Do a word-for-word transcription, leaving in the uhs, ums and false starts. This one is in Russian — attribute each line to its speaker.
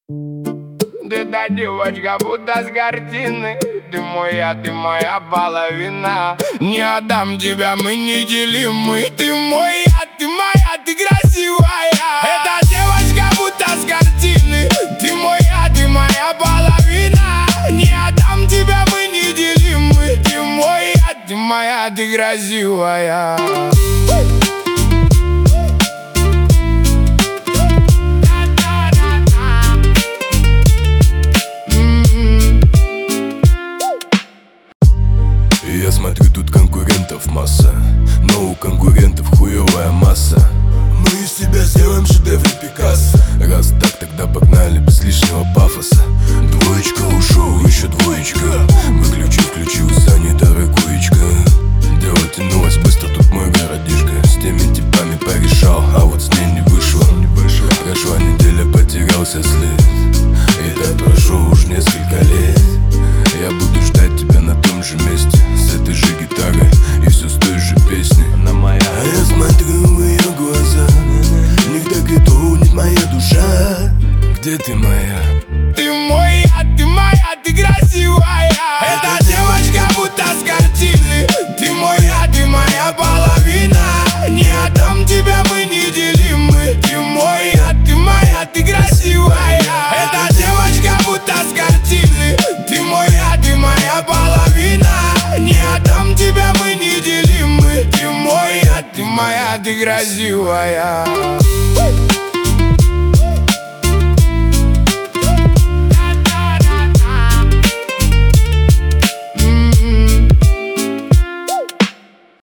Speaker 1: Ты та девочка, будто с картины. Ты моя, ты моя половина. Не отдам тебя, мы неделимы. Ты моя, ты моя, ты красивая. Эта девочка, будто с картины. Ты моя, ты моя половина. Не отдам тебя, мы неделимы. Ты моя, ты моя, ты красивая.
Speaker 2: Я смотрю, тут конкурентов масса, но у конкурентов хуевая масса. Мы из тебя сделаем шедевр Пикассо. Раз так, тогда погнали без лишнего пафоса. Двоечка ушел, еще двоечка. Выключи, включил, занята ракуечка. Дело тянулось быстро, тут мой городишко. С теми типами порешал, а вот с ней не вышло. Прошла неделя, потерялся след. И так прошло уж несколько лет. Я буду ждать тебя на том же месте, с этой же гитарой и все с той же песней. Она моя. А я смотрю в ее глаза, в них так и тонет моя душа. Где ты моя?
Speaker 1: Ты моя, ты моя, ты красивая. Эта девочка будто с картины. Ты моя, ты моя половина. Не отдам тебя, мы неделимы. Ты моя, ты моя, ты красивая. Эта девочка будто с картины. Ты моя, ты моя половина. Не отдам тебя, мы неделимы. Ты моя, ты моя, ты красивая.